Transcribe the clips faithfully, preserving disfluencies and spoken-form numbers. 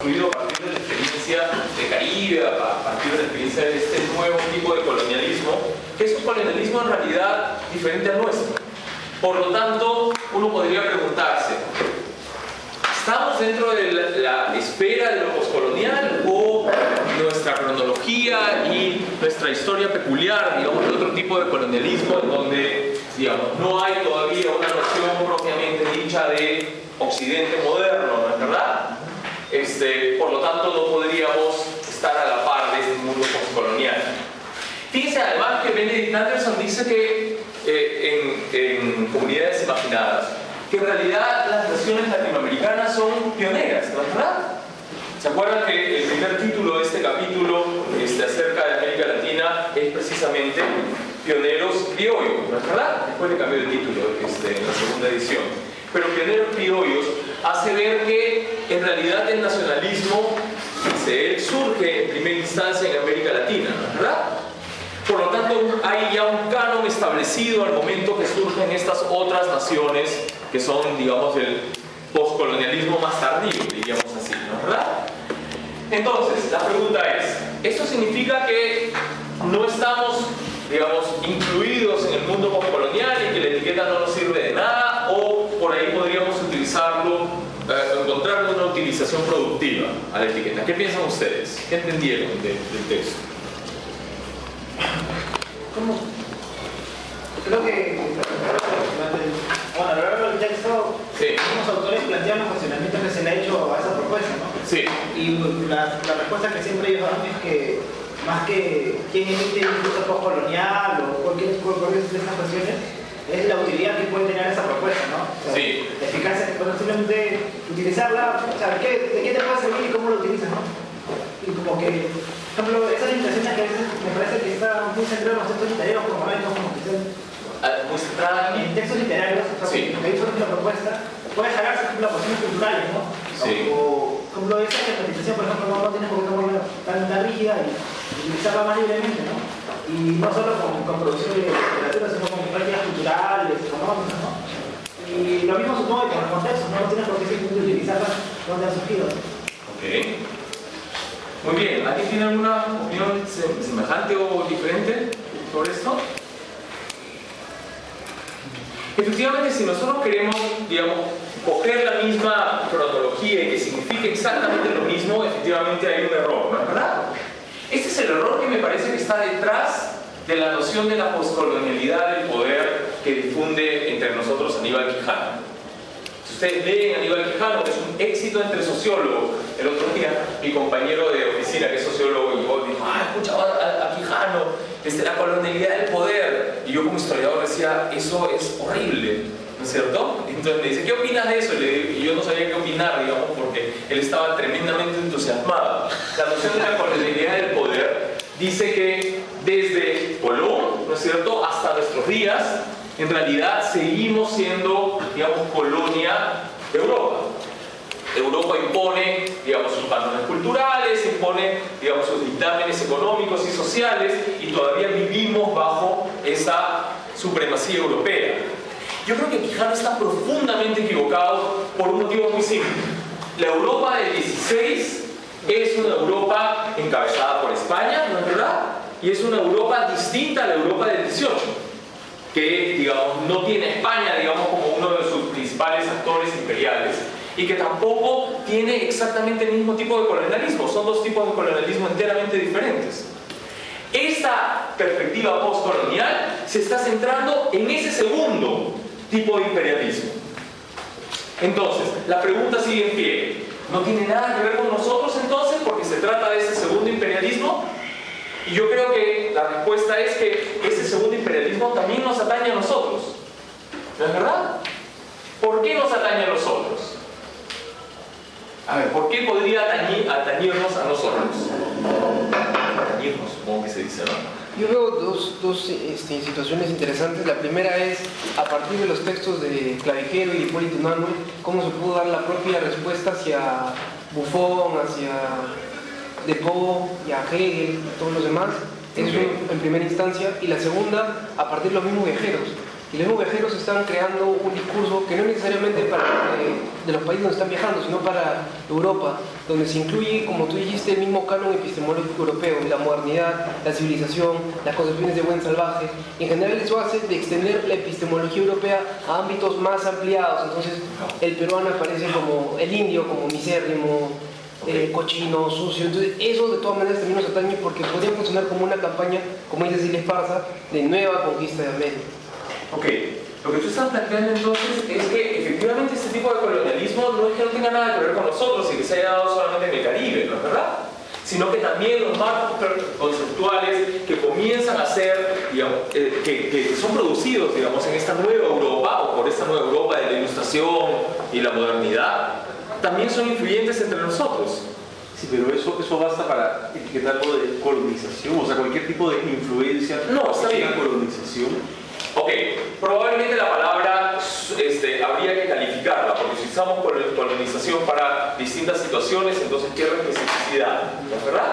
construido a partir de la experiencia de Caribe, a partir de la experiencia de este nuevo tipo de colonialismo, que es un colonialismo en realidad diferente al nuestro. Por lo tanto, uno podría preguntarse, ¿estamos dentro de la, la esfera de lo poscolonial o nuestra cronología y nuestra historia peculiar, digamos, de otro tipo de colonialismo en donde, digamos, no hay todavía una noción propiamente dicha de Occidente moderno, ¿no es verdad? Este, por lo tanto, no podríamos estar a la par de este mundo postcolonial. Fíjense además que Benedict Anderson dice que eh, en, en Comunidades Imaginadas, que en realidad las naciones latinoamericanas son pioneras, ¿no es verdad? ¿Se acuerdan que el primer título de este capítulo este, acerca de América Latina es precisamente Pioneros Criollos, ¿no es verdad? Después le cambió el título este, en la segunda edición. Pero Pioneros Criollos hace ver que en realidad el nacionalismo, dice él, surge en primera instancia en América Latina, ¿no es verdad? Por lo tanto, hay ya un canon establecido al momento que surgen estas otras naciones que son, digamos, el postcolonialismo más tardío, diríamos así, ¿no es verdad? Entonces, la pregunta es, ¿esto significa que no estamos, digamos, incluidos en el mundo postcolonial y que la etiqueta no nos sirve de nada? ¿O por ahí podríamos utilizarlo, eh, encontrar una utilización productiva a la etiqueta? ¿Qué piensan ustedes? ¿Qué entendieron de, del texto? ¿Cómo? Creo que, bueno, a lo largo del texto, sí, algunos autores plantean los cuestionamientos que se le ha hecho a esa propuesta, ¿no? Sí. Y la, la respuesta que siempre ellos dan es que, más que quién emite un discurso postcolonial o cualquier cualquier de esas cuestiones, es la utilidad que puede tener esa propuesta, ¿no? O sea, sí. eficacia, bueno, simplemente utilizarla, o sea, ¿qué, ¿de qué te puede servir y cómo lo utilizas, no? Y como que, por ejemplo, esas limitaciones que a veces me parece que está muy centrado en los textos literarios por momentos, como que sean muy centrada en textos literarios, o sea, sí, lo que hizo la propuesta puede jalarse por ejemplo, cuestiones culturales, ¿no? Sí. O, como lo esa interpretación, por ejemplo, no, no tiene por qué ser tan, tan rígida y utilizarla más libremente, ¿no? Y no solo con, con producción de literatura, sino con prácticas culturales, económicas, ¿no? Y lo mismo supongo que con los contextos, ¿no? No tiene por qué ser utilizarlas donde han surgido. Ok. Muy bien, ¿alguien tiene alguna opinión semejante o diferente sobre esto? Efectivamente, si nosotros queremos, digamos, coger la misma cronología y que signifique exactamente lo mismo, efectivamente hay un error, ¿no es verdad? Este es el error que me parece que está detrás de la noción de la poscolonialidad del poder que difunde entre nosotros Aníbal Quijano. Si ustedes leen Aníbal Quijano, que es un éxito entre sociólogos, el otro día mi compañero de oficina, que es sociólogo, llegó y dijo, ah, escuchaba a, a Quijano, este, la colonialidad del poder. Y yo como historiador decía, eso es horrible, ¿no es cierto? Entonces me dice, ¿qué opinas de eso? Y, le, y yo no sabía qué opinar, digamos, porque él estaba tremendamente entusiasmado. La noción de la colonialidad del poder dice que desde Colón, ¿no es cierto?, hasta nuestros días, en realidad seguimos siendo, digamos, colonia de Europa. Europa impone, digamos, sus cánones culturales, impone, digamos, sus dictámenes económicos y sociales, y todavía vivimos bajo esa supremacía europea. Yo creo que Quijano está profundamente equivocado por un motivo muy simple. La Europa del dieciséis es una Europa encabezada por España, ¿no es verdad? Y es una Europa distinta a la Europa del dieciocho, que, digamos, no tiene España, digamos, como uno de sus principales actores imperiales, y que tampoco tiene exactamente el mismo tipo de colonialismo. Son dos tipos de colonialismo enteramente diferentes. Esta perspectiva postcolonial se está centrando en ese segundo tipo de imperialismo. Entonces, la pregunta sigue en pie. ¿No tiene nada que ver con nosotros entonces porque se trata de ese segundo imperialismo? Y yo creo que la respuesta es que ese segundo imperialismo también nos atañe a nosotros. ¿No es verdad? ¿Por qué nos atañe a nosotros? A ver, ¿por qué podría atañir, atañirnos a nosotros? Atañirnos, supongo que se dice, ¿no? Yo veo dos, dos este, situaciones interesantes. La primera es, a partir de los textos de Clavijero y Hipólito Unanue, cómo se pudo dar la propia respuesta hacia Buffon, hacia Depaux y a Hegel y todos los demás. Eso okay. En primera instancia. Y la segunda, a partir de los mismos viajeros. Y los mismos viajeros están creando un discurso que no es necesariamente para eh, de los países donde están viajando, sino para Europa, donde se incluye, como tú dijiste, el mismo canon epistemológico europeo, la modernidad, la civilización, las concepciones de buen salvaje. En general eso hace de extender la epistemología europea a ámbitos más ampliados. Entonces el peruano aparece como el indio, como misérrimo, eh, cochino, sucio. Entonces eso de todas maneras también nos atañe, porque podría funcionar como una campaña, como dice Siles Esparza, de nueva conquista de América. Ok, lo que tú estás planteando entonces es que efectivamente este tipo de colonialismo no es que no tenga nada que ver con nosotros y que se haya dado solamente en el Caribe, ¿no es verdad? Sino que también los marcos conceptuales que comienzan a ser, digamos, eh, que, que son producidos, digamos, en esta nueva Europa, o por esta nueva Europa de la Ilustración y la modernidad, también son influyentes entre nosotros. Sí, pero eso, eso basta para etiquetarlo de colonización, o sea, cualquier tipo de influencia no, está bien. en la colonización. Ok, probablemente la palabra este, habría que calificarla, porque si usamos colonización para distintas situaciones, entonces pierde especificidad, ¿no es verdad?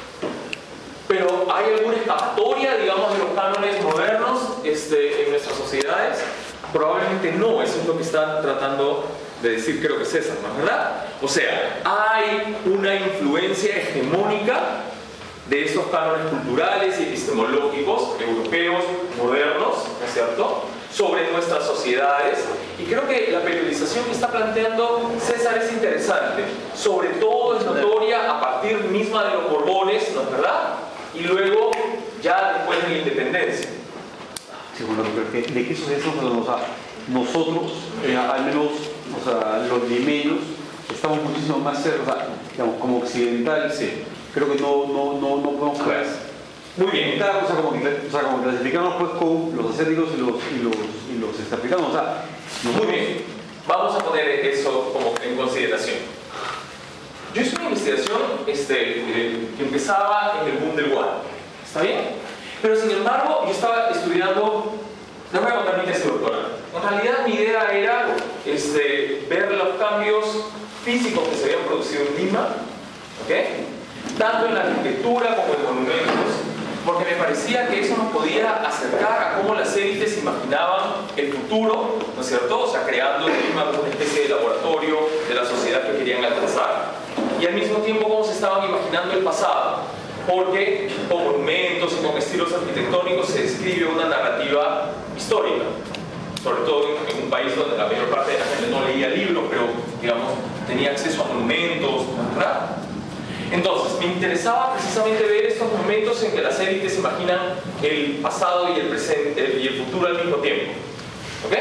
Pero ¿hay alguna escapatoria, digamos, de los cánones modernos este, en nuestras sociedades? Probablemente no, eso es lo que está tratando de decir, creo que César, ¿no es verdad? O sea, hay una influencia hegemónica de esos cánones culturales y epistemológicos europeos modernos, ¿no es cierto?, sobre nuestras sociedades. Y creo que la periodización que está planteando César es interesante. Sobre todo es notoria a partir misma de los Borbones, ¿no es verdad?, y luego ya después de la independencia. Sí, bueno, pero ¿de qué sociedad estamos hablando? O sea, nosotros, eh, al menos, o sea, los limeños, estamos muchísimo más cerca, o sea, digamos, como occidentales, sí. Creo que no, no, no, no podemos pues, muy bien. Cada cosa como, o sea, como clasificarnos pues con los asiáticos y los, y los, y los este, africanos. O sea, nosotros... Muy bien. Vamos a poner eso como en consideración. Yo hice una investigación este, eh, que empezaba en el boom del Guam. ¿Está bien? Pero sin embargo, yo estaba estudiando... No voy a contar mi tesis doctoral. En realidad mi idea era este, ver los cambios físicos que se habían producido en Lima, ¿ok?, tanto en la arquitectura como en monumentos, porque me parecía que eso nos podía acercar a cómo las élites imaginaban el futuro, ¿no es cierto? O sea, creando en Lima una especie de laboratorio de la sociedad que querían alcanzar, y al mismo tiempo cómo se estaban imaginando el pasado, porque con monumentos y con estilos arquitectónicos se describe una narrativa histórica, sobre todo en, en un país donde la mayor parte de la gente no leía libros, pero, digamos, tenía acceso a monumentos, ¿verdad? Entonces, me interesaba precisamente ver estos momentos en que las élites imaginan el pasado y el presente y el futuro al mismo tiempo. ¿Ok?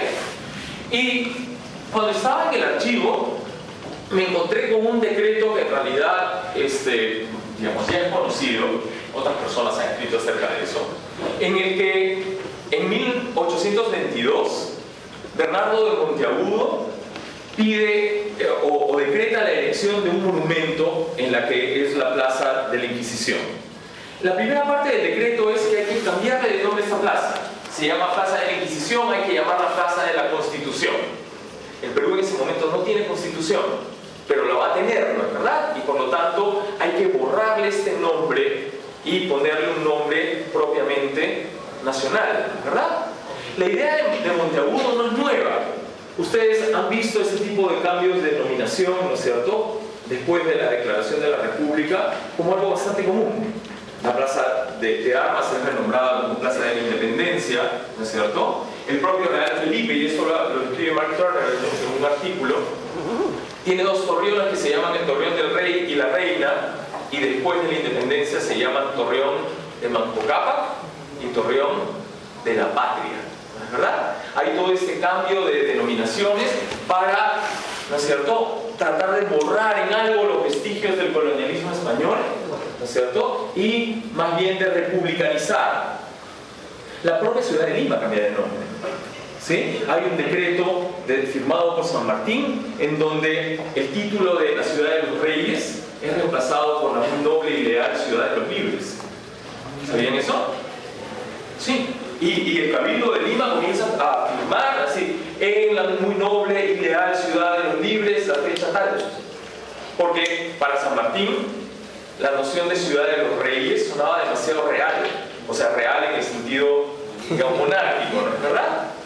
Y cuando estaba en el archivo, me encontré con un decreto que en realidad, este, digamos, ya es conocido, otras personas han escrito acerca de eso, en el que en mil ochocientos veintidós, Bernardo de Monteagudo pide eh, o, o decreta la erección de un monumento en la que es la Plaza de la Inquisición. La primera parte del decreto es que hay que cambiarle de nombre a esta plaza. Se llama Plaza de la Inquisición, hay que llamarla Plaza de la Constitución. El Perú en ese momento no tiene constitución, pero la va a tener, ¿no es verdad? Y por lo tanto hay que borrarle este nombre y ponerle un nombre propiamente nacional, ¿verdad? La idea de, de Monteagudo no es nueva. Ustedes han visto ese tipo de cambios de denominación, ¿no es cierto?, después de la declaración de la República, como algo bastante común. La Plaza de, de Armas es renombrada como Plaza de la Independencia, ¿no es cierto? El propio Real Felipe, y esto lo, lo escribe Mark Turner en un artículo, tiene dos torreones que se llaman el Torreón del Rey y la Reina, y después de la Independencia se llaman Torreón de Mancocapa y Torreón de la Patria, ¿no es verdad? Hay todo este cambio de denominaciones para, ¿no es cierto?, tratar de borrar en algo los vestigios del colonialismo español, ¿no es cierto?, y más bien de republicanizar. La propia ciudad de Lima cambia de nombre, ¿sí? Hay un decreto de, firmado por San Martín en donde el título de la ciudad de los reyes es reemplazado por la muy noble y leal ciudad de los libres. ¿Sabían eso? Sí. Y, y el Cabildo de Lima comienza a firmar así, en la muy noble y leal ciudad de los libres, la fecha tal. Porque para San Martín la noción de ciudad de los reyes sonaba demasiado real, o sea, real en el sentido, digamos, monárquico, ¿no es verdad?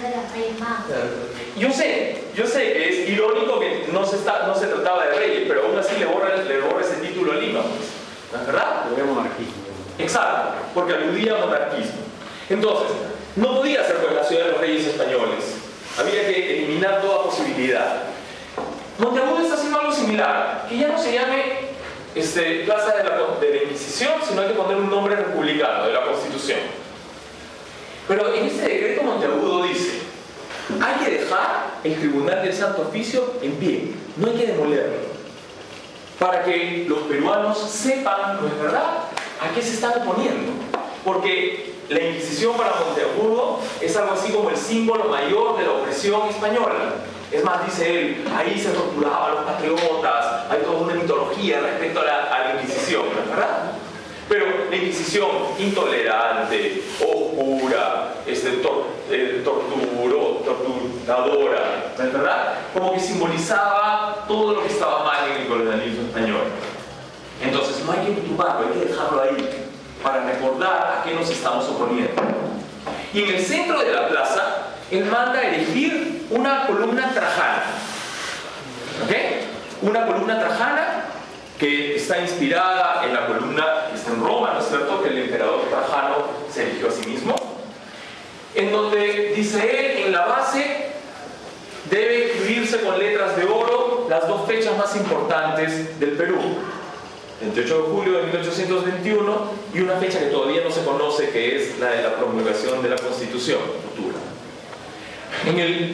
de los Reyes Magos. Yo sé, yo sé que es irónico que no se, está, no se trataba de reyes, pero aún así le borra, le borra ese título a Lima, pues. ¿No es verdad? Lo veo monarquismo. Exacto, porque aludía a monarquismo. Entonces, no podía ser pues la ciudad de los reyes españoles. Había que eliminar toda posibilidad. Monteagudo está haciendo algo similar, que ya no se llame este, Plaza de la, de la Inquisición, sino hay que poner un nombre republicano de la Constitución. Pero en este decreto Monteagudo dice: hay que dejar el Tribunal del Santo Oficio en pie, no hay que demolerlo, para que los peruanos sepan, ¿no es verdad?, a qué se están oponiendo. Porque la Inquisición para Monteagudo es algo así como el símbolo mayor de la opresión española. Es más, dice él, ahí se torturaban a los patriotas, hay toda una mitología respecto a la, a la Inquisición, ¿no es verdad? Pero la Inquisición intolerante, oscura, este, tor, eh, torturo, torturadora, ¿no es verdad? Como que simbolizaba todo lo que estaba mal en el colonialismo español. Entonces no hay que perturbarlo, hay que dejarlo ahí para recordar a qué nos estamos oponiendo. Y en el centro de la plaza, él manda elegir una columna trajana. ¿Ok? Una columna trajana que está inspirada en la columna que está en Roma, ¿no es cierto?, que el emperador Trajano se eligió a sí mismo, en donde, dice él, en la base debe escribirse con letras de oro las dos fechas más importantes del Perú: veintiocho de julio de mil ochocientos veintiuno y una fecha que todavía no se conoce, que es la de la promulgación de la Constitución futura. En, el,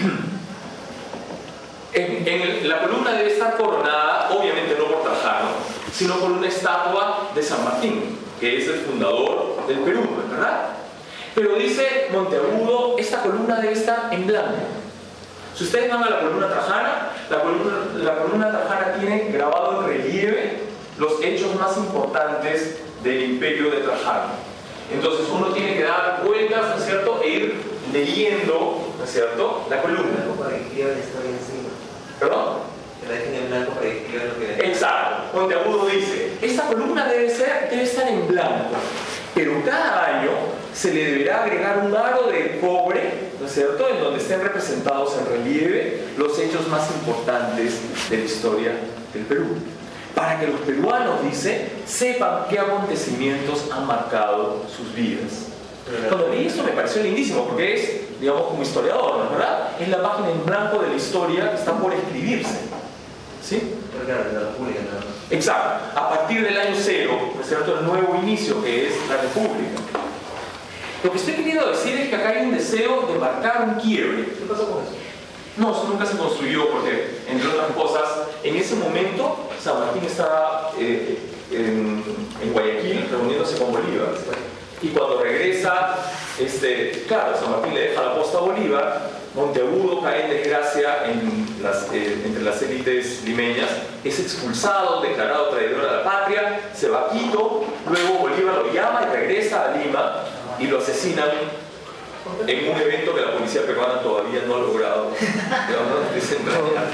en, en el, la columna debe estar coronada, obviamente no por Trajano, sino por una estatua de San Martín, que es el fundador del Perú, ¿verdad? Pero dice Monteagudo, esta columna debe estar en blanco. Si ustedes van a la columna trajana, la columna, la columna trajana tiene grabado en relieve los hechos más importantes del imperio de Trajano. Entonces uno tiene que dar vueltas, ¿no es cierto?, e ir leyendo, ¿no es cierto?, la columna. Para que escriban la historia encima. ¿Perdón? Que la dejen en blanco para que escriban lo que... Exacto. Monteagudo dice, esta columna debe, ser, debe estar en blanco, pero cada año se le deberá agregar un aro de cobre, ¿no es cierto?, en donde estén representados en relieve los hechos más importantes de la historia del Perú, para que los peruanos, dice, sepan qué acontecimientos han marcado sus vidas. Cuando leí esto me pareció lindísimo, porque es, digamos, como historiador, ¿no es verdad? Es la página en blanco de la historia que está por escribirse. ¿Sí? Claro, de la República, ¿no? Exacto. A partir del año cero, ¿no es cierto?, el nuevo inicio, que es la República. Lo que estoy queriendo decir es que acá hay un deseo de marcar un quiebre. ¿Qué pasó con eso? No, eso nunca se construyó porque, entre otras cosas, en ese momento San Martín estaba eh, en, en Guayaquil reuniéndose con Bolívar. Y cuando regresa, este, claro, San Martín le deja la posta a Bolívar, Monteagudo cae en desgracia en las, eh, entre las élites limeñas, es expulsado, declarado traidor a la patria, se va a Quito, luego Bolívar lo llama y regresa a Lima y lo asesinan en un evento que la policía peruana todavía no ha logrado desentrañar.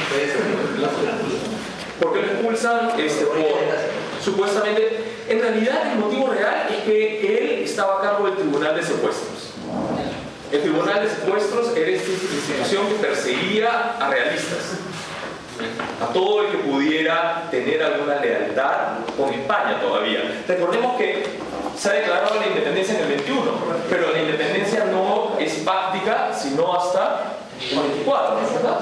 ¿Por qué lo expulsan? Este, por, supuestamente, en realidad el motivo real es que él estaba a cargo del Tribunal de Secuestros. El Tribunal de Secuestros era esta institución que perseguía a realistas, a todo el que pudiera tener alguna lealtad con España todavía. Recordemos que se ha declarado la independencia en el veintiuno, pero la independencia no es práctica sino hasta el veinticuatro, ¿no es verdad?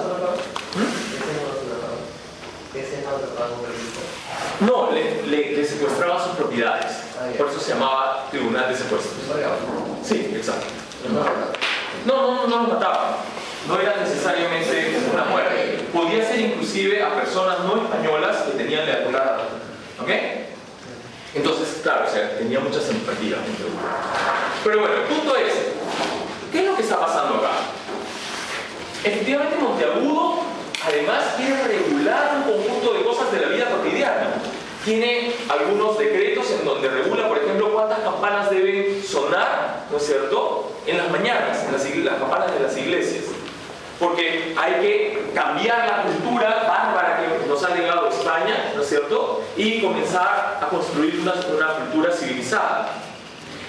No, le, le, le secuestraban sus propiedades, por eso se llamaba Tribunal de Secuestros. Sí, exacto. No, no, no los mataban. No era necesariamente una muerte. Podía ser inclusive a personas no españolas que tenían lealtad. ¿Ok? Entonces, claro, o sea, tenía muchas simpatías. Pero bueno, el punto es, ¿qué es lo que está pasando acá? Efectivamente, Monteagudo, además, quiere regular un conjunto de cosas de la vida cotidiana. Tiene algunos decretos en donde regula, por ejemplo, cuántas campanas deben sonar, ¿no es cierto?, en las mañanas, en las, las campanas de las iglesias. Porque hay que cambiar la cultura bárbara que nos ha legado España, ¿no es cierto?, y comenzar a construir una, una cultura civilizada.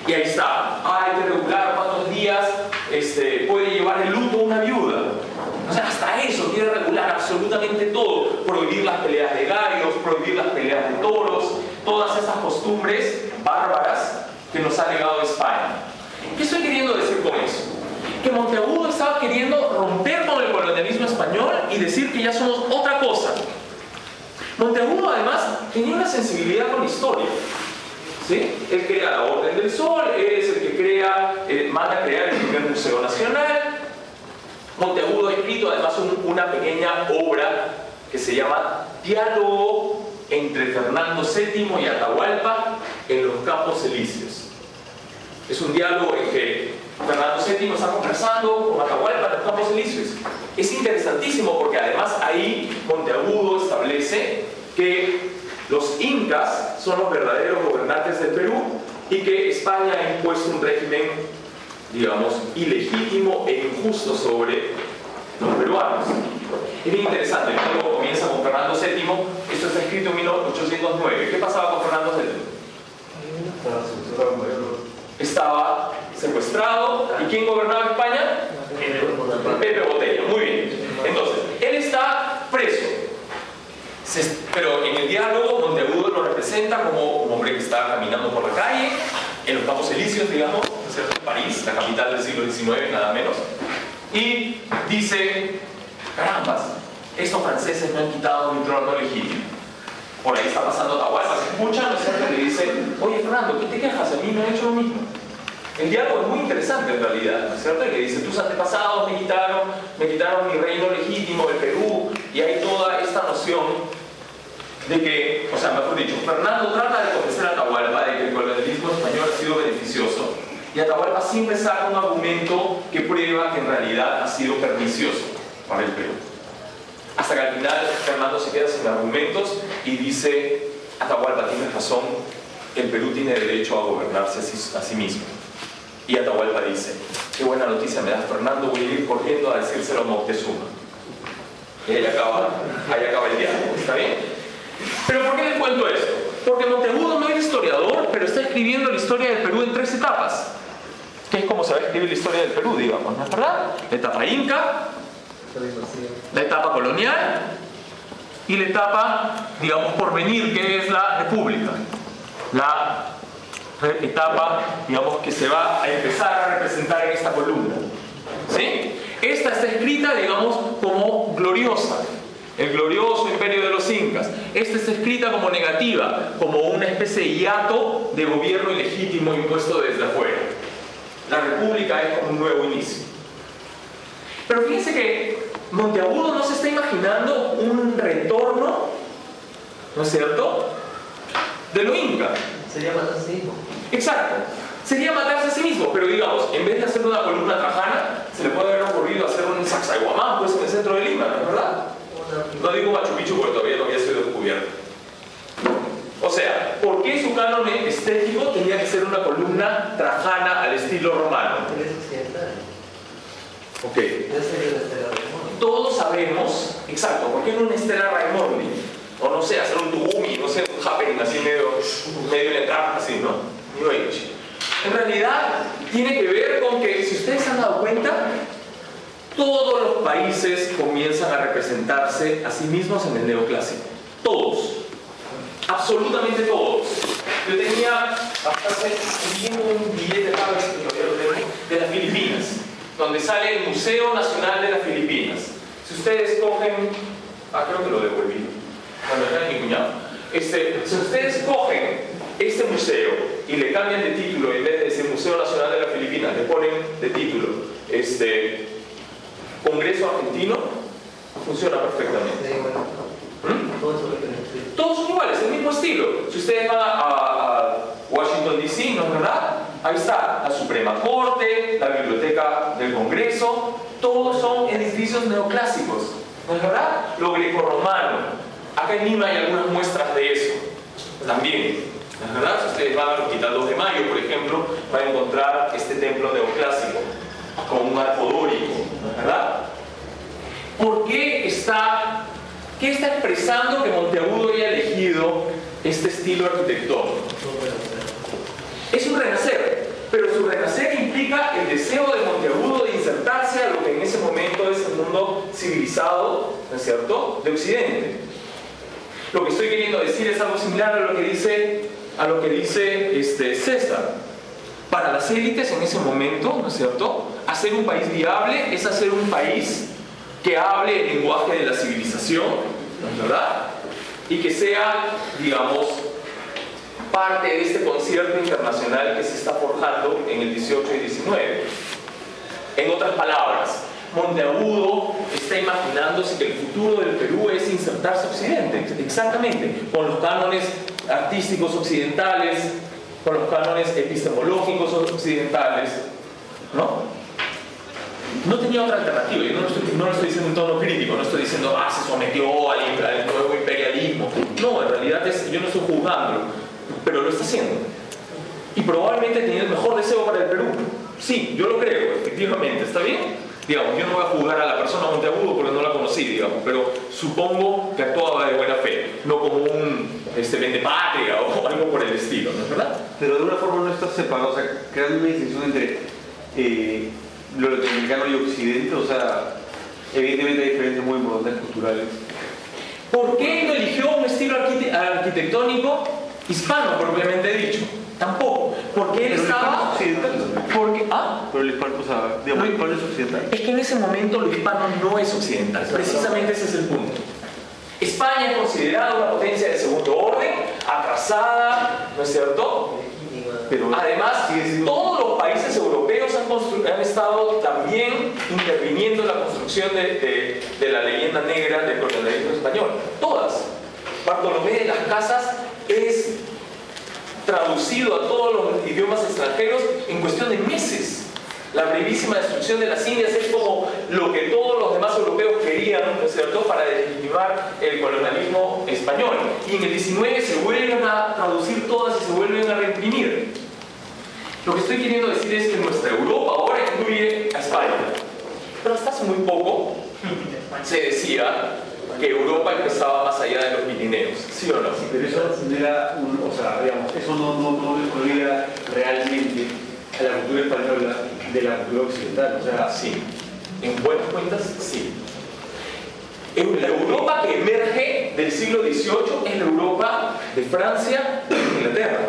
Y ahí está, hay que regular cuántos días este, puede llevar el luto una viuda. O sea, hasta eso quiere regular absolutamente todo. Prohibir las peleas de gallos, prohibir las peleas de toros, todas esas costumbres bárbaras que nos ha legado España. ¿Qué estoy queriendo decir con eso? Que Monteagudo estaba queriendo romper con el colonialismo español y decir que ya somos otra cosa. Monteagudo además tenía una sensibilidad con la historia. ¿Sí? Él crea la Orden del Sol, él es el que crea, eh, manda a crear el primer Museo Nacional. Monteagudo ha escrito además un, una pequeña obra que se llama Diálogo entre Fernando séptimo y Atahualpa en los Campos Elíseos. Es un diálogo en que Fernando séptimo está conversando con Atahualpa en los Campos Elíseos. Es interesantísimo porque además ahí Monteagudo establece que los incas son los verdaderos gobernantes del Perú y que España ha impuesto un régimen, digamos, ilegítimo e injusto sobre los peruanos. Es bien interesante, el diálogo comienza con Fernando séptimo, esto está escrito en mil ochocientos nueve. ¿Qué pasaba con Fernando séptimo? Estaba secuestrado. ¿Y quién gobernaba España? Pepe Botella. Muy bien. Entonces, él está preso. Pero en el diálogo, Monteagudo lo representa como un hombre que está caminando por la calle, en los Campos Elíseos, digamos, en París, la capital del siglo diecinueve, nada menos, y dice: carambas, estos franceses me han quitado mi trono legítimo. Por ahí está pasando Atahualpa, se escucha, ¿no es cierto? Le dice: oye, Fernando, ¿qué te quejas? A mí me han hecho lo mismo. El diálogo es muy interesante en realidad, ¿no es cierto? Y le dice: tus antepasados me quitaron, me quitaron mi reino legítimo, el Perú, y hay toda esta noción de que, o sea, mejor dicho, Fernando trata de convencer a Atahualpa de que el colonialismo español ha sido beneficioso, y Atahualpa siempre saca un argumento que prueba que en realidad ha sido pernicioso para el Perú. Hasta que al final Fernando se queda sin argumentos y dice: Atahualpa, tienes razón, el Perú tiene derecho a gobernarse a sí, a sí mismo. Y Atahualpa dice: qué buena noticia me das, Fernando, voy a ir corriendo a decírselo a Moctezuma. Y ahí acaba, ahí acaba el diálogo, ¿está bien? ¿Pero por qué les cuento esto? Porque Monteagudo no es historiador, pero está escribiendo la historia del Perú en tres etapas, que es como se va a escribir la historia del Perú, digamos, ¿no es verdad? La etapa inca, la etapa colonial y la etapa, digamos, por venir, que es la república. La etapa, digamos, que se va a empezar a representar en esta columna. ¿Sí? Esta está escrita, digamos, como gloriosa, el glorioso imperio de los incas. Esta está escrita como negativa, como una especie de hiato de gobierno ilegítimo impuesto desde afuera. La república es como un nuevo inicio. Pero fíjense que Monteagudo no se está imaginando un retorno, ¿no es cierto?, de lo inca. Sería matarse a sí mismo. Exacto. Sería matarse a sí mismo, pero digamos, en vez de hacer una columna trajana, se le puede haber ocurrido hacer un Sacsayhuamán, pues en el centro de Lima, ¿no es verdad? No digo Machu Picchu porque todavía no había sido descubierto. O sea, ¿por qué su canon estético tenía que ser una columna trajana al estilo romano? Porque es occidental. Ok. Ya sería una estela Raimondi. Todos sabemos, exacto, ¿por qué no una estela Raimondi? O no sé, hacer un tugumi, no sé, un happening así medio, medio en el trap, así, ¿no? New Age. En realidad, tiene que ver con que, si ustedes se han dado cuenta, todos los países comienzan a representarse a sí mismos en el neoclásico. Todos. Absolutamente todos. Yo tenía hasta hace un tiempo un billete de las Filipinas, donde sale el Museo Nacional de las Filipinas. Si ustedes cogen... Ah, creo que lo devolví. Bueno, era mi cuñado. Este, si ustedes cogen este museo y le cambian de título, en vez de decir Museo Nacional de las Filipinas, le ponen de título este, Congreso Argentino, funciona perfectamente. Sí, bueno. ¿Mm? Todo eso que tenemos. Todos son iguales, el mismo estilo. Si ustedes van a, a Washington D C, ¿no es verdad? Ahí está la Suprema Corte, la Biblioteca del Congreso, todos son edificios neoclásicos, ¿no es verdad? Lo grecorromano. Acá en Lima hay algunas muestras de eso también, ¿no es verdad? Si ustedes van al Hospital dos de Mayo, por ejemplo, van a encontrar este templo neoclásico con un arco dórico, ¿no es verdad? ¿Por qué está, qué está expresando que Monteagudo haya elegido este estilo arquitectónico? Es un renacer. Pero su renacer implica el deseo de Monteagudo de insertarse a lo que en ese momento es el mundo civilizado, ¿no es cierto?, de Occidente. Lo que estoy queriendo decir es algo similar a lo que dice, a lo que dice este, César. Para las élites en ese momento, ¿no es cierto?, hacer un país viable es hacer un país que hable el lenguaje de la civilización, ¿no es verdad?, y que sea, digamos, parte de este concierto internacional que se está forjando en el dieciocho y diecinueve. En otras palabras, Monteagudo está imaginándose que el futuro del Perú es insertarse a Occidente, exactamente, con los cánones artísticos occidentales, con los cánones epistemológicos occidentales, ¿no? No tenía otra alternativa. Yo no lo, estoy, no lo estoy diciendo en tono crítico, no estoy diciendo, ah, se sometió al, al nuevo imperialismo. No, en realidad es, yo no estoy juzgándolo, pero lo está haciendo. Y probablemente tenía el mejor deseo para el Perú. Sí, yo lo creo, efectivamente, ¿está bien? Digamos, yo no voy a juzgar a la persona Monteagudo porque no la conocí, digamos, pero supongo que actuaba de buena fe, no como un este, vendepatria o algo por el estilo, ¿no es verdad? Pero de alguna forma no está separado, o sea, creando una distinción entre eh, lo latinoamericano y Occidente, o sea, evidentemente hay diferencias muy importantes culturales. ¿Por qué no eligió un estilo arquite arquitectónico hispano, propiamente dicho? Tampoco, porque él pero estaba... el hispano es occidental. Porque, ¿ah? Pero el hispano, o sea, digamos, el hispano es occidental. Es que en ese momento lo hispano no es occidental, precisamente ese es el punto. España es considerada una potencia de segundo orden, atrasada, ¿no es cierto? Pero además, siendo... todos los países europeos han, han estado también interviniendo en la construcción de, de, de la leyenda negra del colonialismo español. Todas. Bartolomé de las Casas es traducido a todos los idiomas extranjeros en cuestión de meses. La brevísima destrucción de las Indias es como lo que todos los demás europeos querían, ¿no es cierto?, para legitimar el colonialismo español. Y en el diecinueve se vuelven a traducir todas y se vuelven a reimprimir. Lo que estoy queriendo decir es que nuestra Europa ahora incluye a España. Pero hasta hace muy poco se decía que Europa empezaba más allá de los Pirineos, ¿sí o no? Sí, pero eso era un, o sea, digamos, eso no, no, no excluía realmente a la cultura española de la cultura occidental, o sea, sí, en buenas cuentas, sí. La Europa que emerge del siglo dieciocho es la Europa de Francia y de Inglaterra.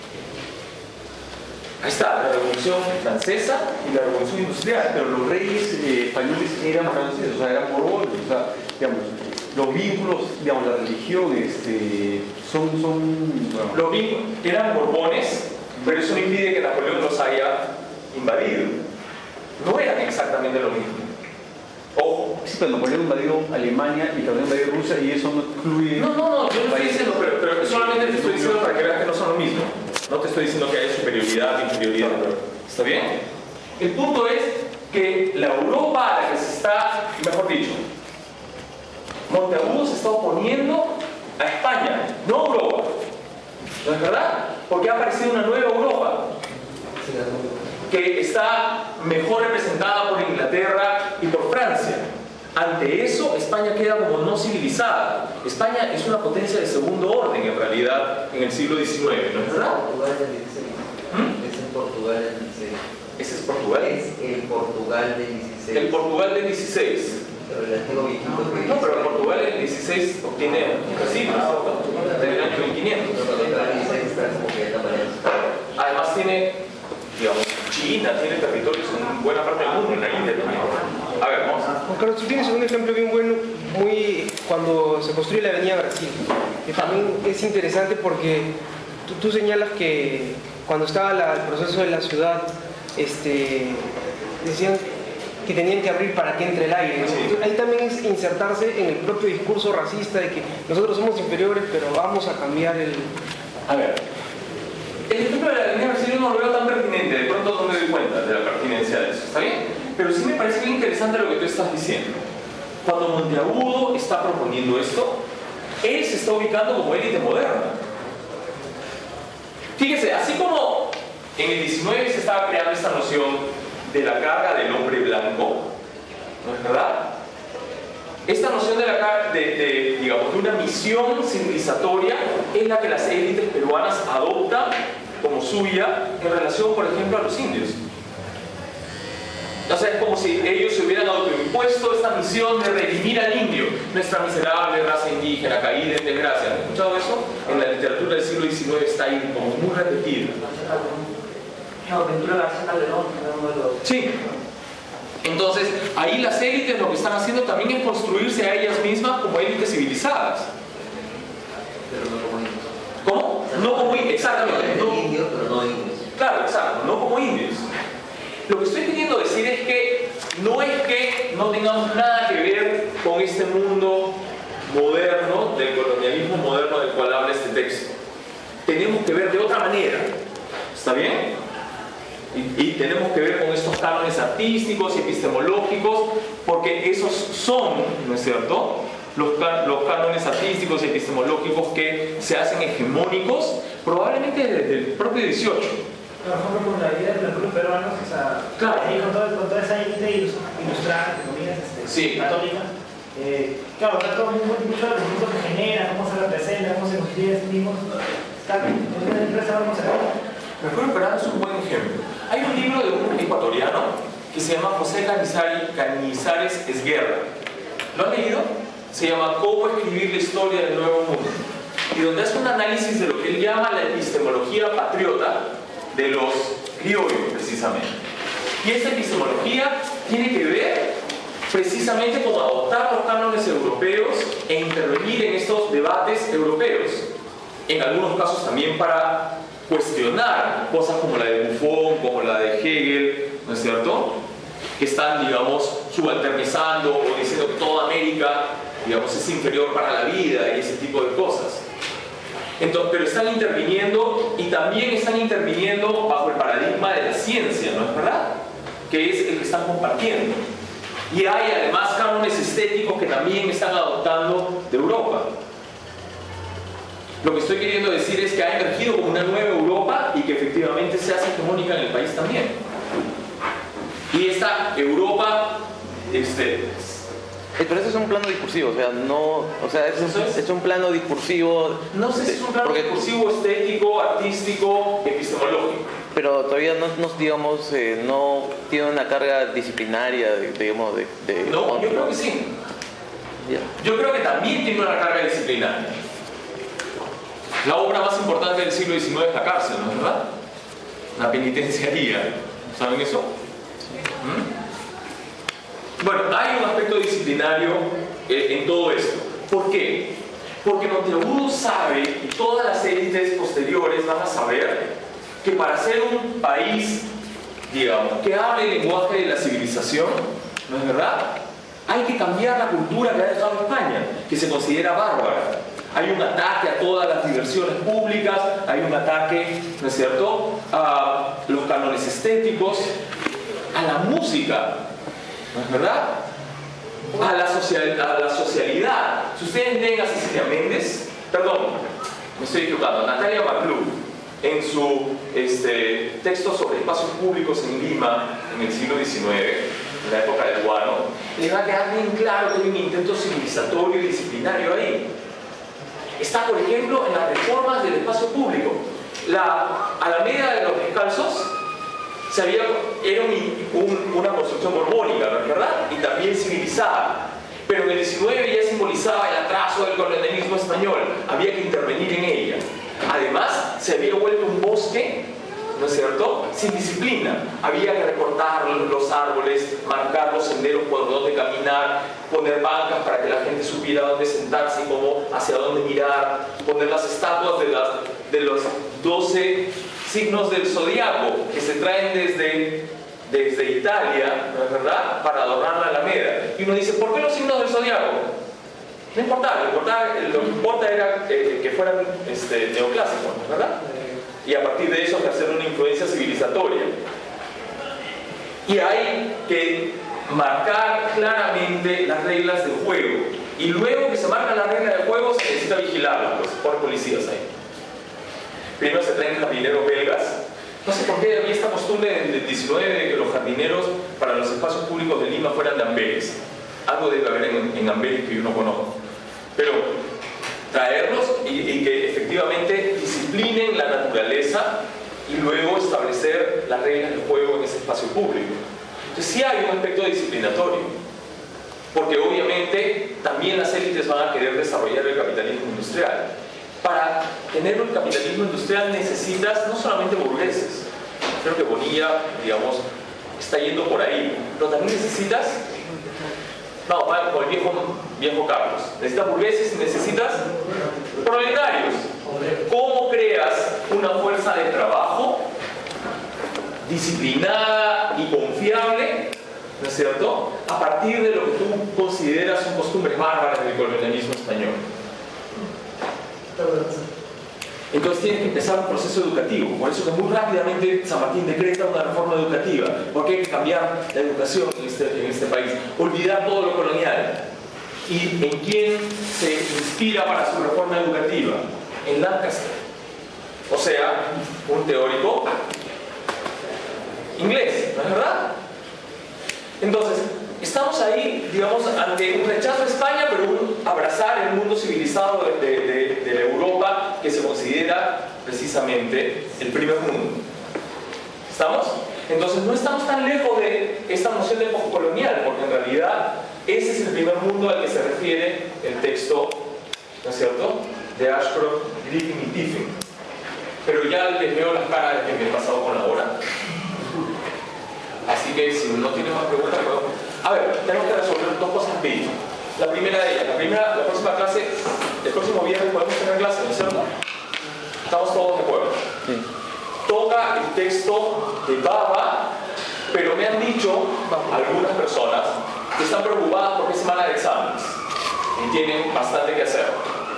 Ahí está, la Revolución Francesa y la Revolución Industrial. pero los reyes eh, españoles eran franceses, o sea, eran borbones, o sea, digamos, los vínculos, digamos, la religión, este, son, son, bueno, Los vínculos eran borbones, pero eso no impide que Napoleón los haya invadido. No eran exactamente lo mismo. Ojo. sí, pero Napoleón invadió Alemania y también invadió Rusia y eso no excluye... No, no, no, yo no estoy diciendo, pero, pero solamente te estoy diciendo para que veas que no son lo mismo. No te estoy diciendo que hay superioridad, inferioridad. ¿Está bien? El punto es que la Europa a la que se está, mejor dicho, Monteagudo se está oponiendo a España, no a Europa. ¿No es verdad? Porque ha aparecido una nueva Europa que está mejor representada por Inglaterra y por Francia. Ante eso, España queda como no civilizada. España es una potencia de segundo orden, en realidad, en el siglo diecinueve, ¿no es verdad? Portugal del dieciséis. ¿Mm? Es el Portugal del dieciséis. ¿Ese es Portugal? Es el Portugal del dieciséis. El Portugal del dieciséis. Pero el antiguo viejito que... No, pero Portugal en el dieciséis obtiene casinos, ¿no? Desde el año mil quinientos. No, pero el dieciséis está como que de esta manera. Además tiene, digamos, China tiene territorios en buena parte del mundo, en la India también. A ver, vamos a... Juan Carlos, tú tienes un ejemplo bien bueno, muy cuando se construye la Avenida Brasil, que también es interesante porque tú, tú señalas que cuando estaba la, el proceso de la ciudad, este, decían que tenían que abrir para que entre el aire, ¿no? Sí. Entonces, ahí también es insertarse en el propio discurso racista de que nosotros somos inferiores, pero vamos a cambiar el... A ver, el ejemplo de la Avenida Brasil yo no lo veo tan pertinente, de pronto no me doy cuenta de la pertinencia de eso, ¿está bien? Pero sí me parece bien interesante lo que tú estás diciendo. Cuando Monteagudo está proponiendo esto, él se está ubicando como élite moderna. Fíjese, así como en el diecinueve se estaba creando esta noción de la carga del hombre blanco, ¿no es verdad? Esta noción de la carga, de, de, digamos, de una misión civilizatoria es la que las élites peruanas adoptan como suya en relación, por ejemplo, a los indios. O sea, es como si ellos se hubieran autoimpuesto esta misión de redimir al indio, nuestra miserable raza indígena, caída en desgracia. ¿Han escuchado eso? En la literatura del siglo diecinueve está ahí como muy repetido. No, Ventura García Calderón, uno de los... Sí. Entonces, ahí las élites lo que están haciendo también es construirse a ellas mismas como élites civilizadas. Pero no como indios. ¿Cómo? No como indios, exactamente. No, Indios, pero no indios. claro, exacto, no como indios. Lo que estoy queriendo decir es que no es que no tengamos nada que ver con este mundo moderno, del colonialismo moderno del cual habla este texto. Tenemos que ver de otra manera. ¿Está bien? Y, y tenemos que ver con estos cánones artísticos y epistemológicos, porque esos son, ¿no es cierto?, los, los cánones artísticos y epistemológicos que se hacen hegemónicos probablemente desde el propio dieciocho. Por ejemplo, con la idea de los grupos peruanos, o sea, Claro. ahí con, todo, con toda esa élite ilustrada, entre comillas, este, Sí. católica, eh, claro, está todo muy, mucho de los grupos que genera, cómo se representa, cómo se construye a sí mismos. Está bien, entonces cómo se ve. El pueblo peruano es un buen ejemplo. Hay un libro de un ecuatoriano que se llama José Canizari- Cañizares Esguerra. ¿Lo han leído? Se llama Cómo escribir la historia del Nuevo Mundo. Y donde hace un análisis de lo que él llama la epistemología patriota de los criollos, precisamente. Y esta epistemología tiene que ver precisamente con adoptar los cánones europeos e intervenir en estos debates europeos. En algunos casos también para cuestionar cosas como la de Buffon, como la de Hegel, ¿no es cierto?, que están, digamos, subalternizando o diciendo que toda América, digamos, es inferior para la vida y ese tipo de cosas. Entonces, pero están interviniendo y también están interviniendo bajo el paradigma de la ciencia, ¿no es verdad?, que es el que están compartiendo. Y hay además cánones estéticos que también están adoptando de Europa. Lo que estoy queriendo decir es que ha emergido como una nueva Europa y que efectivamente se hace hegemónica en el país también. Y esta Europa, este, Pero eso es un plano discursivo, o sea, no, o sea, es, ¿Eso es? es un plano discursivo. no sé si es un plano porque- discursivo, estético, artístico, epistemológico. Pero todavía no, no digamos, eh, no tiene una carga disciplinaria, de- digamos, de, de No, yo creo que sí. Ya. Yo creo que también tiene una carga disciplinaria. La obra más importante del siglo diecinueve es la cárcel, ¿no es verdad? La penitenciaría. ¿Saben eso? ¿Mm? Bueno, hay un aspecto disciplinario eh, en todo esto. ¿Por qué? Porque Monteagudo sabe, y todas las élites posteriores van a saber, que para ser un país, digamos, que hable el lenguaje de la civilización, ¿no es verdad?, hay que cambiar la cultura que ha dejado España, que se considera bárbara. Hay un ataque a todas las diversiones públicas, hay un ataque, ¿no es cierto?, a los cánones estéticos, a la música, ¿no es verdad?, a la, social, a la socialidad. Si ustedes leen a Cecilia Méndez, perdón, me estoy equivocando, Natalia Maclú, en su este, texto sobre espacios públicos en Lima en el siglo diecinueve, en la época del Guano, le va a quedar bien claro que hay un intento civilizatorio y disciplinario ahí. Está, por ejemplo, en las reformas del espacio público. La Alameda de los Descalzos se había, era un, un, una construcción borbónica, ¿no es verdad?, y también civilizada. Pero en el diecinueve ya simbolizaba el atraso del colonialismo español, había que intervenir en ella. Además, se había vuelto un bosque, ¿no es cierto?, sin disciplina. Había que recortar los árboles, marcar los senderos por donde caminar, poner bancas para que la gente supiera dónde sentarse y cómo, hacia dónde mirar, poner las estatuas de, las, de los doce signos del zodiaco que se traen desde, desde Italia, ¿no es verdad?, para adornar la Alameda. Y uno dice, ¿por qué los signos del zodiaco? No importaba, lo, importaba, lo que importa era eh, que fueran este, neoclásicos, ¿no es verdad? Y a partir de eso ejercer una influencia civilizatoria. Y hay que marcar claramente las reglas del juego. Y luego que se marcan las reglas del juego, se necesita vigilarlas, pues, por policías ahí. Primero se traen jardineros belgas. No sé por qué había esta costumbre en el diecinueve de que los jardineros para los espacios públicos de Lima fueran de Amberes. Algo debe haber en, en Amberes que yo no conozco. Pero traerlos y, y que efectivamente disciplinen la naturaleza y luego establecer las reglas del juego en ese espacio público. Entonces sí hay un aspecto disciplinatorio, porque obviamente también las élites van a querer desarrollar el capitalismo industrial. Para tener un capitalismo industrial necesitas no solamente burgueses, creo que Bonilla, digamos, está yendo por ahí, pero también necesitas, no, va con el viejo, viejo Carlos, necesitas burgueses y necesitas proletarios. ¿Cómo creas una fuerza de trabajo disciplinada y confiable, ¿no es cierto?, a partir de lo que tú consideras son costumbres bárbaras del colonialismo español? Entonces tiene que empezar un proceso educativo. Por eso que muy rápidamente San Martín decreta una reforma educativa, porque hay que cambiar la educación en este, en este país, olvidar todo lo colonial. ¿Y en quién se inspira para su reforma educativa? En Lancaster, o sea, un teórico inglés, ¿no es verdad? Entonces, estamos ahí, digamos, ante un rechazo a España, pero un abrazar el mundo civilizado de, de, de, de la Europa que se considera precisamente el primer mundo. ¿Estamos? Entonces, no estamos tan lejos de esta noción de poscolonial, porque en realidad ese es el primer mundo al que se refiere el texto, ¿no es cierto?, de Ashcroft, Griffin y Tiffin. Pero ya les veo las caras de que me he pasado con la hora. Así que si no tienen más preguntas, podemos... A ver, tenemos que resolver dos cosas rapidito. La primera de ellas, la primera, la próxima clase, el próximo viernes podemos tener clase, ¿no es cierto? ¿Estamos todos de acuerdo? Sí. Toca el texto de Baba, pero me han dicho algunas personas que están preocupadas porque es semana de exámenes y tienen bastante que hacer.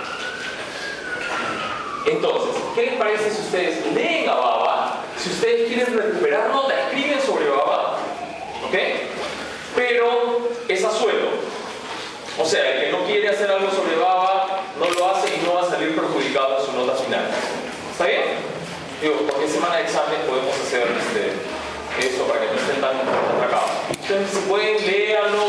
Entonces, ¿qué les parece si ustedes leen a Baba? Si ustedes quieren recuperar nota, escriben sobre Baba, ¿ok? Pero es a sueldo. O sea, el que no quiere hacer algo sobre Baba no lo hace y no va a salir perjudicado en su nota final. ¿Está bien? Digo, porque en semana de examen podemos hacer este, eso para que no estén tan atracados. Entonces, si pueden, léanlo,